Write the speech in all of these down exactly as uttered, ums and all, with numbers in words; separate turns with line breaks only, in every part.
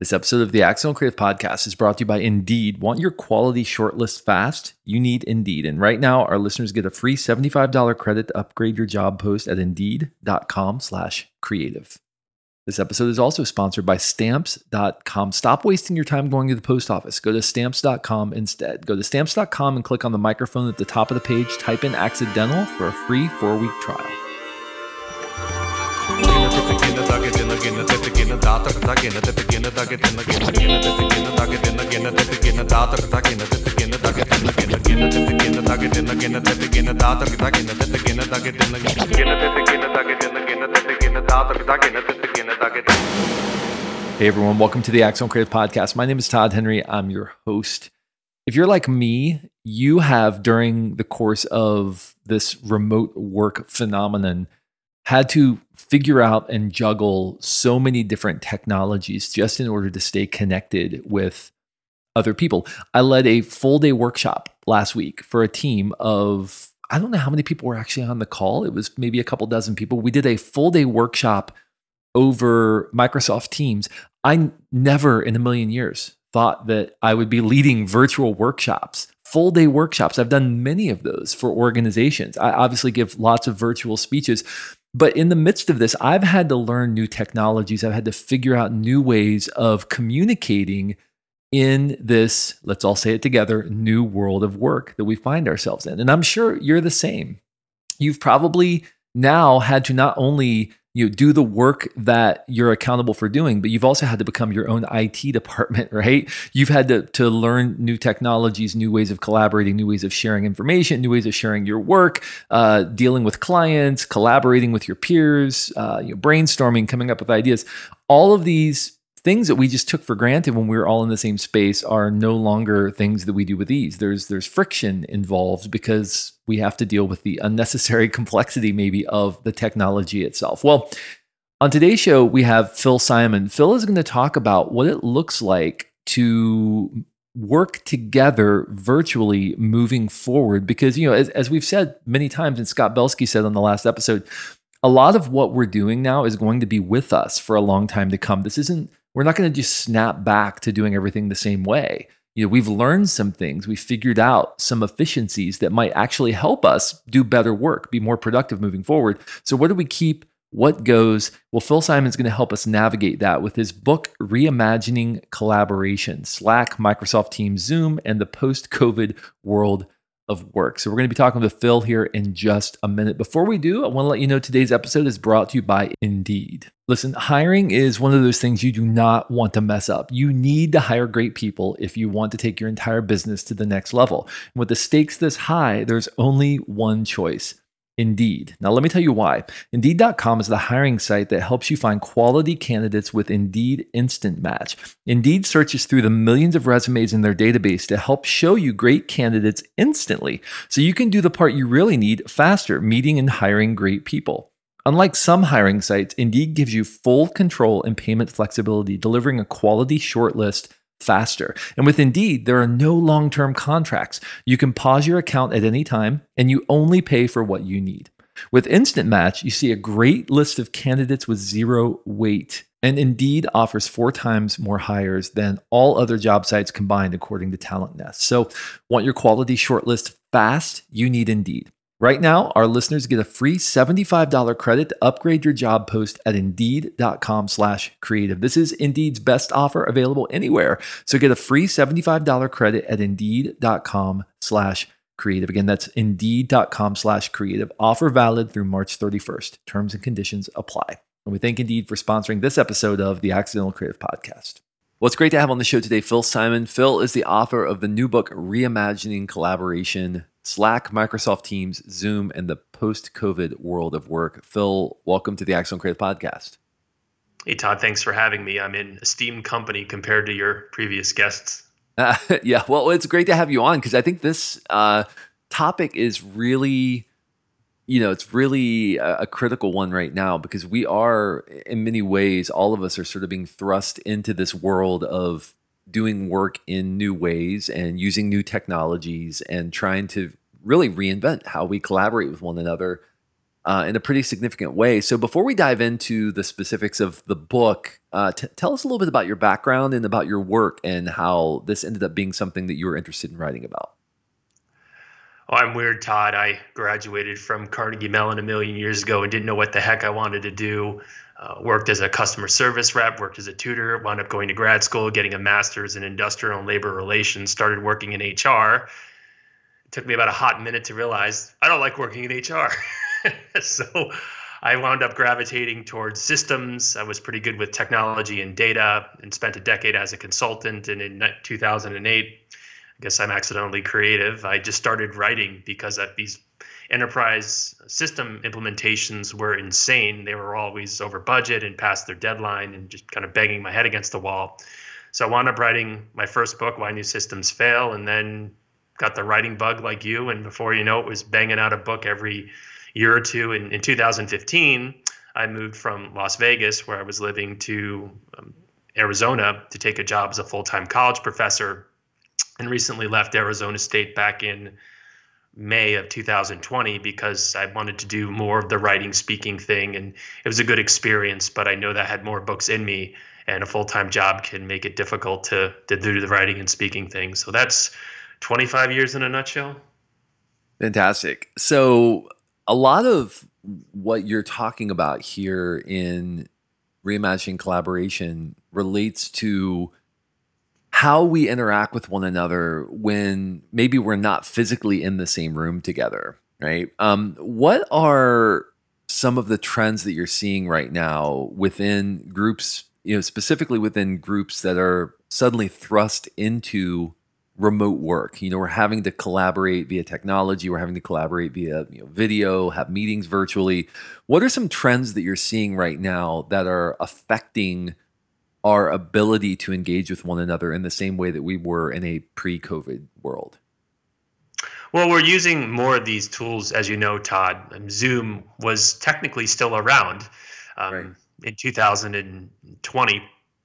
This episode of the Accidental Creative Podcast is brought to you by Indeed. Want your quality shortlist fast? You need Indeed. And right now, our listeners get a free seventy-five dollars credit to upgrade your job post at indeed.com slash creative. This episode is also sponsored by stamps dot com. Stop wasting your time going to the post office. Go to stamps dot com instead. Go to stamps dot com and click on the microphone at the top of the page. Type in accidental for a free four-week trial. Hey everyone, welcome to the Accidental Creative Podcast. My name is Todd Henry. I'm your host. If you're like me, you have during the course of this remote work phenomenon had to figure out and juggle so many different technologies just in order to stay connected with other people. I led a full day workshop last week for a team of, I don't know how many people were actually on the call. It was maybe a couple dozen people. We did a full day workshop over Microsoft Teams. I never in a million years thought that I would be leading virtual workshops, full day workshops. I've done many of those for organizations. I obviously give lots of virtual speeches. But in the midst of this, I've had to learn new technologies. I've had to figure out new ways of communicating in this, let's all say it together, new world of work that we find ourselves in. And I'm sure you're the same. You've probably now had to not only you know, do the work that you're accountable for doing, but you've also had to become your own I T department, right? You've had to, to learn new technologies, new ways of collaborating, new ways of sharing information, new ways of sharing your work, uh, dealing with clients, collaborating with your peers, uh, you know, brainstorming, coming up with ideas. All of these things that we just took for granted when we were all in the same space are no longer things that we do with ease. There's there's friction involved because we have to deal with the unnecessary complexity maybe of the technology itself. Well, on today's show, we have Phil Simon. Phil is going to talk about what it looks like to work together virtually moving forward. Because, you know, as, as we've said many times, and Scott Belsky said on the last episode, a lot of what we're doing now is going to be with us for a long time to come. This isn't We're not going to just snap back to doing everything the same way. You know, we've learned some things. We figured out some efficiencies that might actually help us do better work, be more productive moving forward. So what do we keep? What goes? Well, Phil Simon's going to help us navigate that with his book, Reimagining Collaboration, Slack, Microsoft Teams, Zoom, and the Post-COVID World of Work. So we're going to be talking with Phil here in just a minute. Before we do, I want to let you know today's episode is brought to you by Indeed. Listen, hiring is one of those things you do not want to mess up. You need to hire great people if you want to take your entire business to the next level. And with the stakes this high, there's only one choice: Indeed. Now, let me tell you why. Indeed dot com is the hiring site that helps you find quality candidates with Indeed Instant Match. Indeed searches through the millions of resumes in their database to help show you great candidates instantly, so you can do the part you really need faster, meeting and hiring great people. Unlike some hiring sites, Indeed gives you full control and payment flexibility, delivering a quality shortlist faster. And with Indeed, there are no long-term contracts. You can pause your account at any time, and you only pay for what you need. With Instant Match, you see a great list of candidates with zero wait. And Indeed offers four times more hires than all other job sites combined, according to Talent Nest. So, want your quality shortlist fast? You need Indeed. Right now, our listeners get a free seventy-five dollars credit to upgrade your job post at indeed.com slash creative. This is Indeed's best offer available anywhere. So get a free seventy-five dollars credit at indeed.com slash creative. Again, that's indeed.com slash creative. Offer valid through March thirty-first. Terms and conditions apply. And we thank Indeed for sponsoring this episode of the Accidental Creative Podcast. Well, it's great to have on the show today Phil Simon. Phil is the author of the new book, Reimagining Collaboration, Slack, Microsoft Teams, Zoom, and the Post-COVID World of Work. Phil, welcome to the Accidental Creative Podcast.
Hey, Todd, thanks for having me. I'm in esteemed company compared to your previous guests.
Uh, yeah, well, it's great to have you on because I think this uh, topic is really, you know, it's really a, a critical one right now because we are, in many ways, all of us are sort of being thrust into this world of doing work in new ways and using new technologies and trying to really reinvent how we collaborate with one another uh, in a pretty significant way. So before we dive into the specifics of the book, uh, t- tell us a little bit about your background and about your work and how this ended up being something that you were interested in writing about.
Oh, I'm weird, Todd. I graduated from Carnegie Mellon a million years ago and didn't know what the heck I wanted to do. Uh, worked as a customer service rep, worked as a tutor, wound up going to grad school, getting a master's in industrial and labor relations, started working in H R. It took me about a hot minute to realize I don't like working in H R. So I wound up gravitating towards systems. I was pretty good with technology and data and spent a decade as a consultant. And in two thousand eight, I guess I'm accidentally creative. I just started writing because at these enterprise system implementations were insane. They were always over budget and past their deadline and just kind of banging my head against the wall. So I wound up writing my first book, Why New Systems Fail, and then got the writing bug like you. And before you know it, was banging out a book every year or two. And in two thousand fifteen, I moved from Las Vegas, where I was living, to um, Arizona to take a job as a full-time college professor, and recently left Arizona State back in May of two thousand twenty because I wanted to do more of the writing, speaking thing. And it was a good experience, but I know that I had more books in me, and a full-time job can make it difficult to, to do the writing and speaking thing. So that's twenty-five years in a nutshell.
Fantastic. So a lot of what you're talking about here in Reimagining Collaboration relates to how we interact with one another when maybe we're not physically in the same room together, right? Um, what are some of the trends that you're seeing right now within groups, you know, specifically within groups that are suddenly thrust into remote work? You know, we're having to collaborate via technology, we're having to collaborate via, you know, video, have meetings virtually. What are some trends that you're seeing right now that are affecting our ability to engage with one another in the same way that we were in a pre-COVID world?
Well, we're using more of these tools, as you know, Todd. Um, Zoom was technically still around um,
Right.
in two thousand twenty,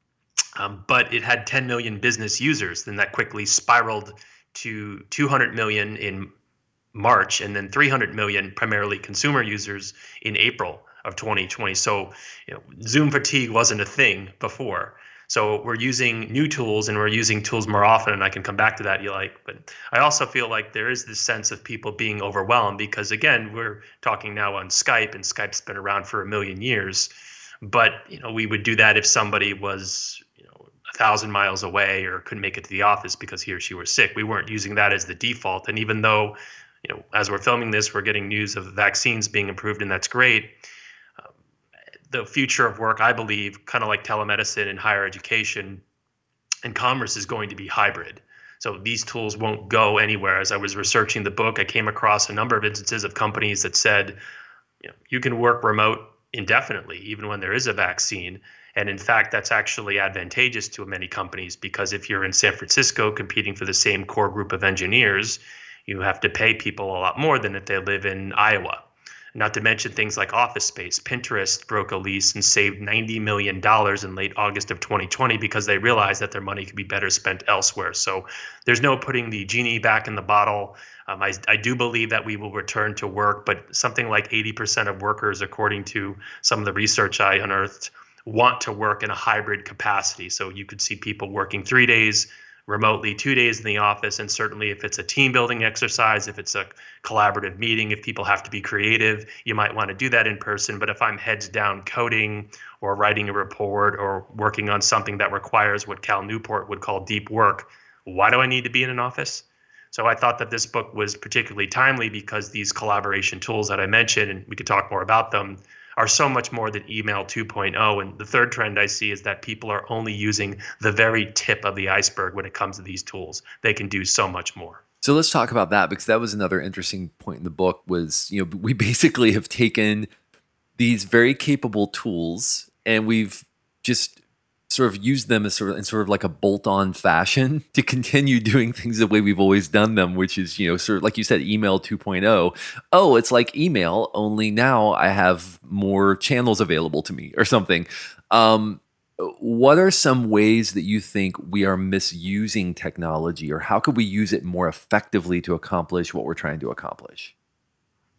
um, but it had ten million business users. Then that quickly spiraled to two hundred million in March, and then three hundred million primarily consumer users in April of twenty twenty. So, you know, Zoom fatigue wasn't a thing before. So we're using new tools, and we're using tools more often, and I can come back to that, you like. But I also feel like there is this sense of people being overwhelmed because, again, we're talking now on Skype, and Skype's been around for a million years. But, you know, we would do that if somebody was, you know, a thousand miles away or couldn't make it to the office because he or she was sick. We weren't using that as the default. And even though, you know, as we're filming this, we're getting news of vaccines being approved, and that's great. Um, the future of work, I believe, kind of like telemedicine and higher education and commerce, is going to be hybrid. So these tools won't go anywhere. As I was researching the book, I came across a number of instances of companies that said, you know, you can work remote indefinitely, even when there is a vaccine. And in fact, that's actually advantageous to many companies, because if you're in San Francisco competing for the same core group of engineers, you have to pay people a lot more than if they live in Iowa. Not to mention things like office space. Pinterest broke a lease and saved ninety million dollars in late August of twenty twenty because they realized that their money could be better spent elsewhere. So there's no putting the genie back in the bottle. Um, I, I do believe that we will return to work, but something like eighty percent of workers, according to some of the research I unearthed, want to work in a hybrid capacity. So you could see people working three days remotely, two days in the office. And certainly if it's a team building exercise, if it's a collaborative meeting, if people have to be creative, you might want to do that in person. But if I'm heads down coding or writing a report or working on something that requires what Cal Newport would call deep work, why do I need to be in an office? So I thought that this book was particularly timely because these collaboration tools that I mentioned, and we could talk more about them, are so much more than email two point oh. And the third trend I see is that people are only using the very tip of the iceberg when it comes to these tools. They can do so much more.
So let's talk about that, because that was another interesting point in the book. Was, you know, we basically have taken these very capable tools and we've just sort of used them as sort of in sort of like a bolt-on fashion to continue doing things the way we've always done them, which is, you know, sort of like you said, email two point oh. Oh, it's like email, only now I have more channels available to me or something. Um, what are some ways that you think we are misusing technology, or how could we use it more effectively to accomplish what we're trying to accomplish?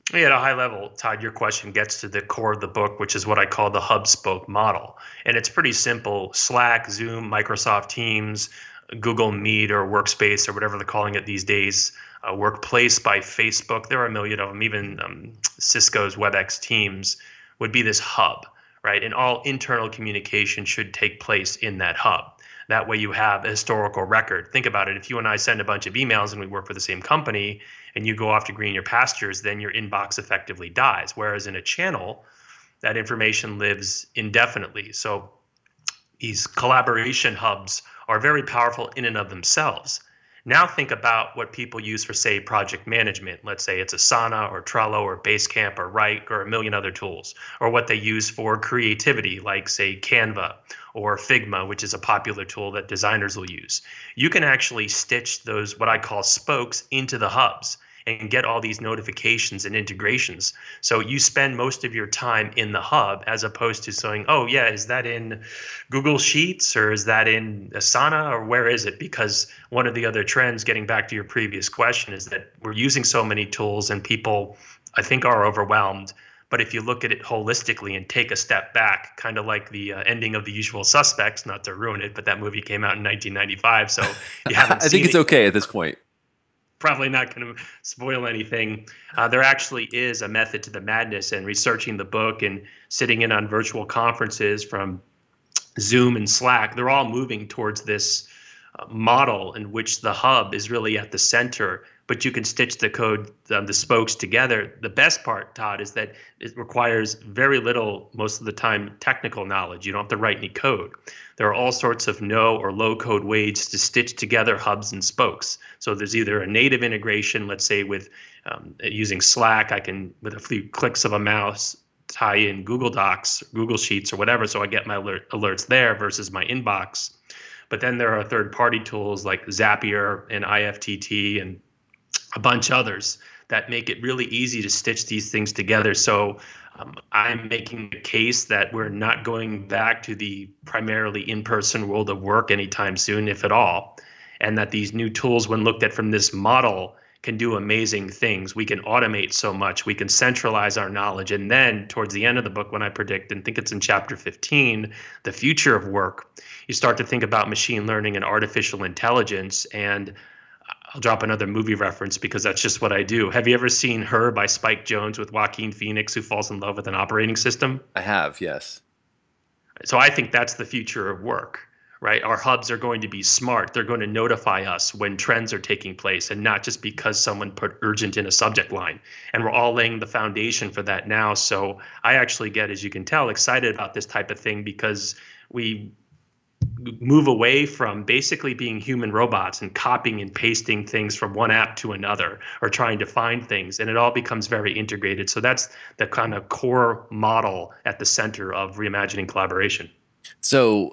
Yeah, at a high level, Todd, your question gets to the core of the book, which is what I call the hub spoke model. And it's pretty simple. Slack, Zoom, Microsoft Teams, Google Meet or Workspace or whatever they're calling it these days, uh, Workplace by Facebook, there are a million of them, even um, Cisco's WebEx Teams would be this hub, right? And all internal communication should take place in that hub. That way you have a historical record. Think about it. If you and I send a bunch of emails and we work for the same company and you go off to greener pastures, then your inbox effectively dies. Whereas in a channel, that information lives indefinitely. So these collaboration hubs are very powerful in and of themselves. Now think about what people use for, say, project management. Let's say it's Asana or Trello or Basecamp or Write or a million other tools, or what they use for creativity, like, say, Canva or Figma, which is a popular tool that designers will use. You can actually stitch those, what I call spokes, into the hubs and get all these notifications and integrations. So you spend most of your time in the hub as opposed to saying, oh, yeah, is that in Google Sheets or is that in Asana or where is it? Because one of the other trends, getting back to your previous question, is that we're using so many tools and people, I think, are overwhelmed. But if you look at it holistically and take a step back, kind of like the uh, ending of The Usual Suspects, not to ruin it, but that movie came out in nineteen ninety-five, so you haven't
I
seen
think it's
it.
okay at this point.
Probably not going to spoil anything. Uh, there actually is a method to the madness, and researching the book and sitting in on virtual conferences from Zoom and Slack, they're all moving towards this uh, model in which the hub is really at the center, but you can stitch the code, um, the spokes together. The best part, Todd, is that it requires very little, most of the time, technical knowledge. You don't have to write any code. There are all sorts of no or low code ways to stitch together hubs and spokes. So there's either a native integration, let's say with um, using Slack, I can, with a few clicks of a mouse, tie in Google Docs, Google Sheets, or whatever, so I get my alert, alerts there versus my inbox. But then there are third-party tools like Zapier and I F T T and a bunch others that make it really easy to stitch these things together. So um, I'm making a case that we're not going back to the primarily in-person world of work anytime soon, if at all, and that these new tools, when looked at from this model, can do amazing things. We can automate so much. We can centralize our knowledge. And then towards the end of the book, when I predict, and think it's in chapter fifteen, the future of work, you start to think about machine learning and artificial intelligence. And I'll drop another movie reference because that's just what I do. Have you ever seen Her by Spike Jonze with Joaquin Phoenix, who falls in love with an operating system?
I have, yes.
So I think that's the future of work, right? Our hubs are going to be smart. They're going to notify us when trends are taking place, and not just because someone put urgent in a subject line. And we're all laying the foundation for that now. So I actually get, as you can tell, excited about this type of thing because we move away from basically being human robots and copying and pasting things from one app to another or trying to find things, and it all becomes very integrated. So that's the kind of core model at the center of reimagining collaboration.
So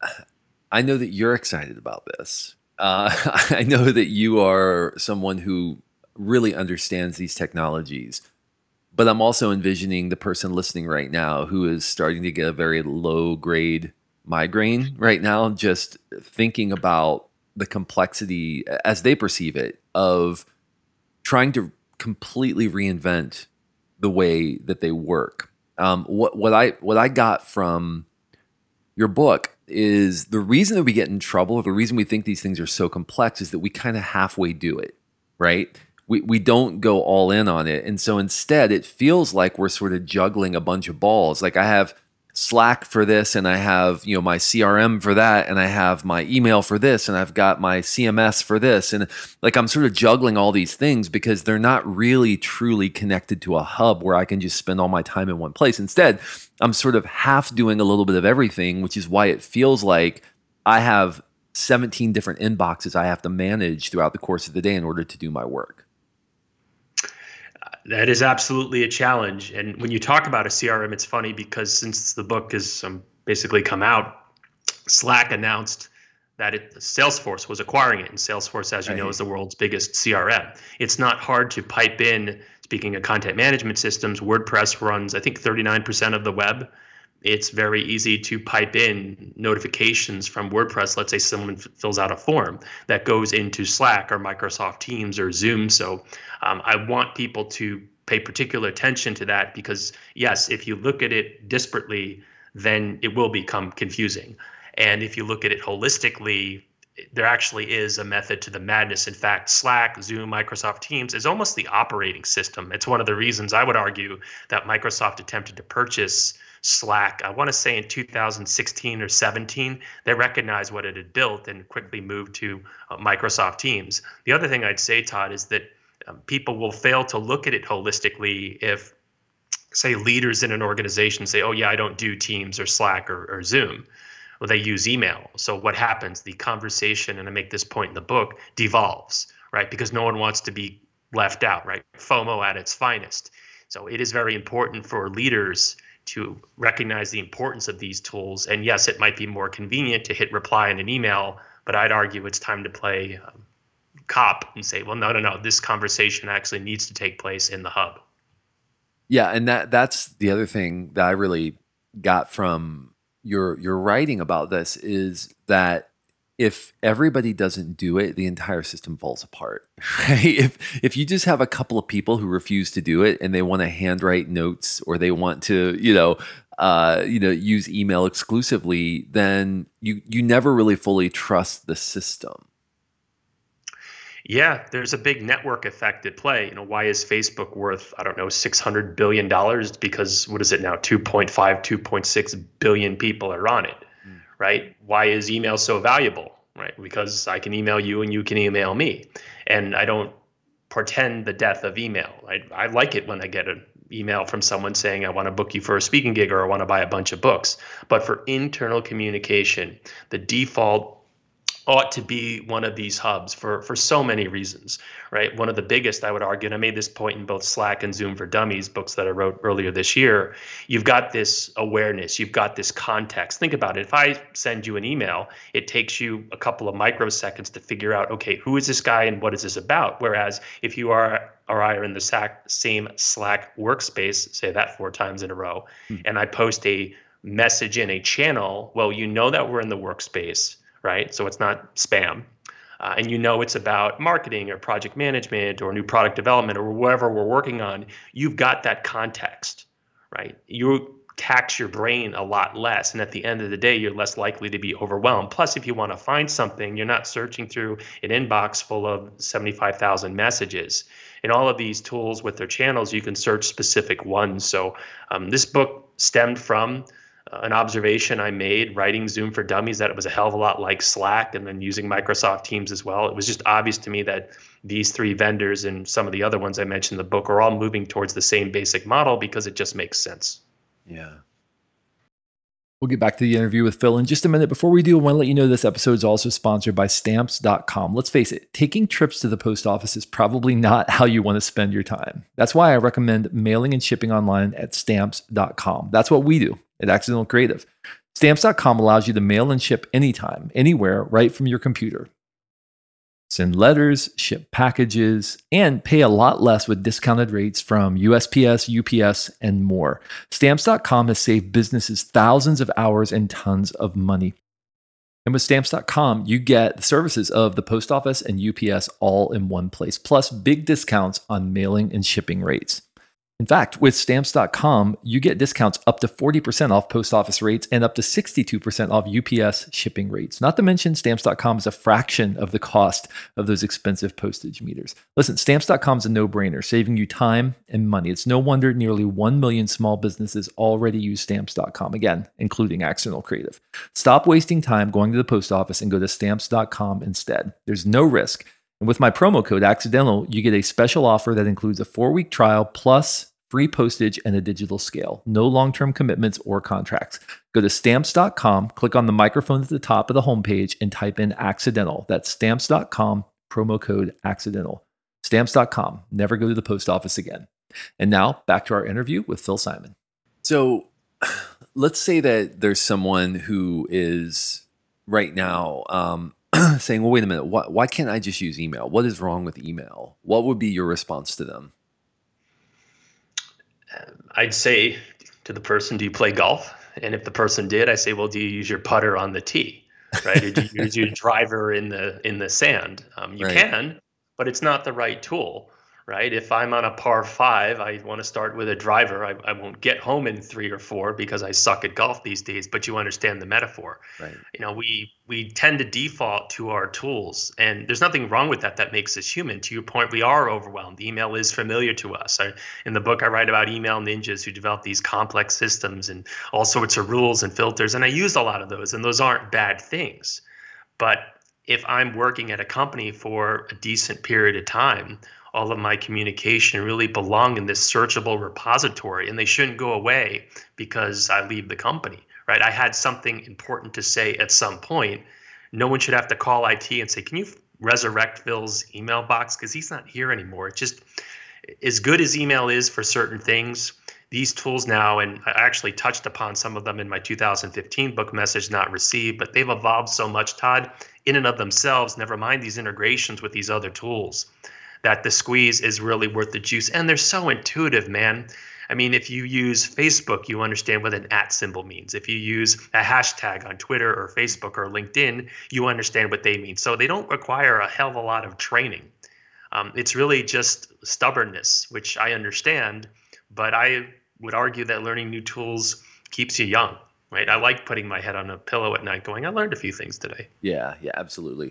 I know that you're excited about this. Uh, I know that you are someone who really understands these technologies, but I'm also envisioning the person listening right now who is starting to get a very low grade migraine right now, just thinking about the complexity as they perceive it of trying to completely reinvent the way that they work. Um, what what I what I got from your book is the reason that we get in trouble, the reason we think these things are so complex, is that we kind of halfway do it, right? We we don't go all in on it, and so instead, it feels like we're sort of juggling a bunch of balls. Like I have Slack for this, and I have, you know, my C R M for that, and I have my email for this, and I've got my C M S for this, and like I'm sort of juggling all these things because they're not really truly connected to a hub where I can just spend all my time in one place. Instead, I'm sort of half doing a little bit of everything, which is why it feels like I have seventeen different inboxes I have to manage throughout the course of the day in order to do my work.
That is absolutely a challenge. And when you talk about a C R M, it's funny because since the book has um, basically come out, Slack announced that it, Salesforce was acquiring it. And Salesforce, as you know, is the world's biggest C R M. It's not hard to pipe in, speaking of content management systems, WordPress runs, I think, thirty-nine percent of the web. It's very easy to pipe in notifications from WordPress. Let's say someone f- fills out a form that goes into Slack or Microsoft Teams or Zoom. So um, I want people to pay particular attention to that because, yes, if you look at it disparately, then it will become confusing. And if you look at it holistically, there actually is a method to the madness. In fact, Slack, Zoom, Microsoft Teams is almost the operating system. It's one of the reasons I would argue that Microsoft attempted to purchase Slack. I want to say in two thousand sixteen or seventeen, they recognized what it had built and quickly moved to uh, Microsoft Teams. The other thing I'd say, Todd, is that um, people will fail to look at it holistically if, say, leaders in an organization say, oh, yeah, I don't do Teams or Slack or, or Zoom. Well, they use email. So what happens? The conversation, and I make this point in the book, devolves, right? Because no one wants to be left out, right? FOMO at its finest. So it is very important for leaders to recognize the importance of these tools. And yes, it might be more convenient to hit reply in an email, but I'd argue it's time to play um, cop and say, well, no, no, no, this conversation actually needs to take place in the hub.
Yeah, and that that's the other thing that I really got from your your writing about this is that if everybody doesn't do it, the entire system falls apart. Right? If if you just have a couple of people who refuse to do it and they want to handwrite notes or they want to, you know, uh, you know, use email exclusively, then you you never really fully trust the system.
Yeah, there's a big network effect at play. You know, why is Facebook worth, I don't know, six hundred billion dollars? Because what is it now? two point five, two point six billion people are on it, mm. right? Why is email so valuable, right? Because I can email you and you can email me. And I don't portend the death of email. I, I like it when I get an email from someone saying, I want to book you for a speaking gig or I want to buy a bunch of books. But for internal communication, the default ought to be one of these hubs for, for so many reasons, right? One of the biggest, I would argue, and I made this point in both Slack and Zoom for Dummies, books that I wrote earlier this year, you've got this awareness, you've got this context. Think about it. If I send you an email, it takes you a couple of microseconds to figure out, okay, who is this guy and what is this about? Whereas if you are or I are in the same Slack workspace, say that four times in a row, hmm. and I post a message in a channel, well, you know that we're in the workspace, right? So it's not spam. Uh, and you know it's about marketing or project management or new product development or whatever we're working on. You've got that context, right? You tax your brain a lot less. And at the end of the day, you're less likely to be overwhelmed. Plus, if you want to find something, you're not searching through an inbox full of seventy-five thousand messages. In all of these tools with their channels, you can search specific ones. So um, this book stemmed from Uh, an observation I made writing Zoom for Dummies, that it was a hell of a lot like Slack, and then using Microsoft Teams as well. It was just obvious to me that these three vendors and some of the other ones I mentioned in the book are all moving towards the same basic model because it just makes sense.
Yeah. We'll get back to the interview with Phil in just a minute. Before we do, I want to let you know this episode is also sponsored by Stamps dot com. Let's face it, taking trips to the post office is probably not how you want to spend your time. That's why I recommend mailing and shipping online at Stamps dot com. That's what we do at Accidental Creative. Stamps dot com allows you to mail and ship anytime, anywhere, right from your computer. Send letters, ship packages, and pay a lot less with discounted rates from U S P S, U P S, and more. Stamps dot com has saved businesses thousands of hours and tons of money. And with Stamps dot com, you get the services of the post office and U P S all in one place, plus big discounts on mailing and shipping rates. In fact, with Stamps dot com, you get discounts up to forty percent off post office rates and up to sixty-two percent off U P S shipping rates. Not to mention, Stamps dot com is a fraction of the cost of those expensive postage meters. Listen, Stamps dot com is a no-brainer, saving you time and money. It's no wonder nearly one million small businesses already use Stamps dot com, again, including Accidental Creative. Stop wasting time going to the post office and go to Stamps dot com instead. There's no risk. And with my promo code Accidental, you get a special offer that includes a four-week trial plus free postage and a digital scale. No long-term commitments or contracts. Go to Stamps dot com, click on the microphone at the top of the homepage, and type in Accidental. That's Stamps dot com, promo code Accidental. Stamps dot com. Never go to the post office again. And now, back to our interview with Phil Simon. So let's say that there's someone who is right now um, saying, well, wait a minute, why, why can't I just use email? What is wrong with email? What would be your response to them?
I'd say to the person, do you play golf? And if the person did, I say, well, do you use your putter on the tee, right? Or do you use your driver in the in the sand? Um, you
right.
can, but it's not the right tool, right? If I'm on a par five, I want to start with a driver. I, I won't get home in three or four because I suck at golf these days, but you understand the metaphor.
Right.
You know, we we tend to default to our tools, and there's nothing wrong with that. That makes us human. To your point, we are overwhelmed. Email is familiar to us. I, in the book, I write about email ninjas who develop these complex systems and all sorts of rules and filters, and I use a lot of those, and those aren't bad things. But if I'm working at a company for a decent period of time, all of my communication really belong in this searchable repository, and they shouldn't go away because I leave the company, right? I had something important to say at some point. No one should have to call I T and say, can you resurrect Phil's email box? Because he's not here anymore. It's just, as good as email is for certain things, these tools now, and I actually touched upon some of them in my two thousand fifteen book, Message Not Received, but they've evolved so much, Todd, in and of themselves, never mind these integrations with these other tools, that the squeeze is really worth the juice. And they're so intuitive, man. I mean, if you use Facebook, you understand what an at symbol means. If you use a hashtag on Twitter or Facebook or LinkedIn, you understand what they mean. So they don't require a hell of a lot of training. Um, it's really just stubbornness, which I understand, but I would argue that learning new tools keeps you young, right? I like putting my head on a pillow at night going, I learned a few things today.
Yeah, yeah, absolutely.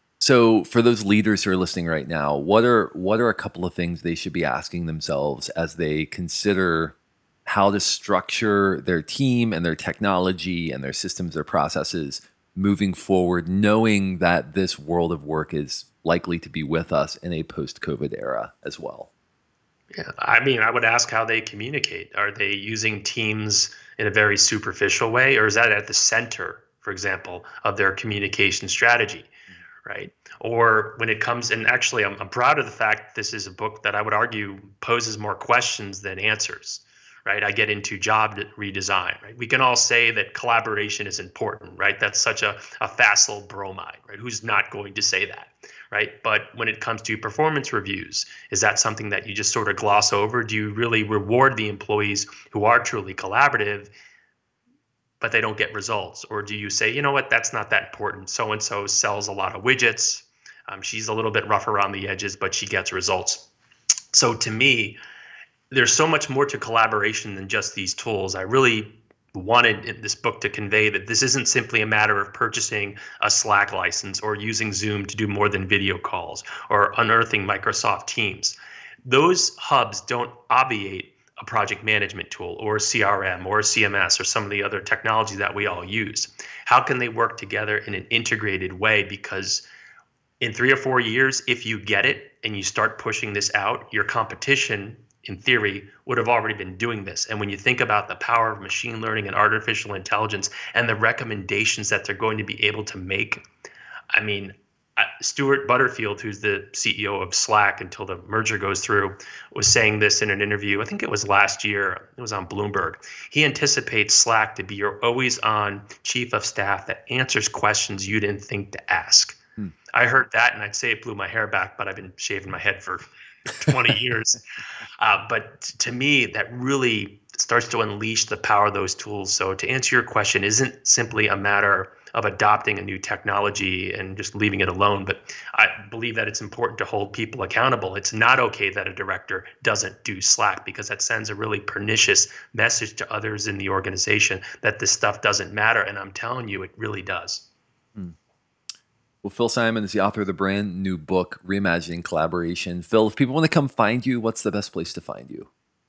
So for those leaders who are listening right now, what are what are a couple of things they should be asking themselves as they consider how to structure their team and their technology and their systems, their processes moving forward, knowing that this world of work is likely to be with us in a post-COVID era as well?
Yeah, I mean, I would ask how they communicate. Are they using Teams in a very superficial way, or is that at the center, for example, of their communication strategy? Right. Or when it comes, and actually I'm, I'm proud of the fact this is a book that I would argue poses more questions than answers. Right. I get into job redesign. Right. We can all say that collaboration is important. Right. That's such a, a facile bromide. Right. Who's not going to say that? Right. But when it comes to performance reviews, is that something that you just sort of gloss over? Do you really reward the employees who are truly collaborative, but they don't get results? Or do you say, you know what, that's not that important. So-and-so sells a lot of widgets. Um, she's a little bit rough around the edges, but she gets results. So to me, there's so much more to collaboration than just these tools. I really wanted in this book to convey that this isn't simply a matter of purchasing a Slack license or using Zoom to do more than video calls or unearthing Microsoft Teams. Those hubs don't obviate a project management tool or a C R M or a C M S or some of the other technology that we all use. How can they work together in an integrated way? Because in three or four years, if you get it and you start pushing this out, your competition, in theory, would have already been doing this. And when you think about the power of machine learning and artificial intelligence and the recommendations that they're going to be able to make, I mean, Uh, Stuart Butterfield, who's the C E O of Slack until the merger goes through, was saying this in an interview. I think it was last year. It was on Bloomberg. He anticipates Slack to be your always-on chief of staff that answers questions you didn't think to ask. Hmm. I heard that, and I'd say it blew my hair back, but I've been shaving my head for twenty years. Uh, but t- to me, that really starts to unleash the power of those tools. So to answer your question, isn't simply a matter of adopting a new technology and just leaving it alone. But I believe that it's important to hold people accountable. It's not okay that a director doesn't do Slack, because that sends a really pernicious message to others in the organization that this stuff doesn't matter. And I'm telling you, it really does.
Hmm. Well, Phil Simon is the author of the brand new book, Reimagining Collaboration. Phil, if people want to come find you, what's the best place to find you?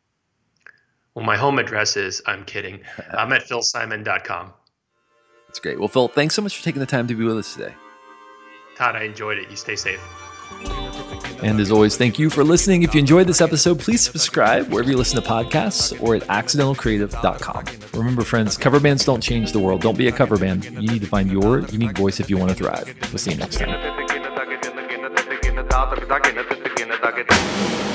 Well, my home address is, I'm kidding, I'm at phil simon dot com.
That's great. Well, Phil, thanks so much for taking the time to be with us today.
Todd, I enjoyed it. You stay safe.
And as always, thank you for listening. If you enjoyed this episode, please subscribe wherever you listen to podcasts or at accidental creative dot com. Remember, friends, cover bands don't change the world. Don't be a cover band. You need to find your unique voice if you want to thrive. We'll see you next time.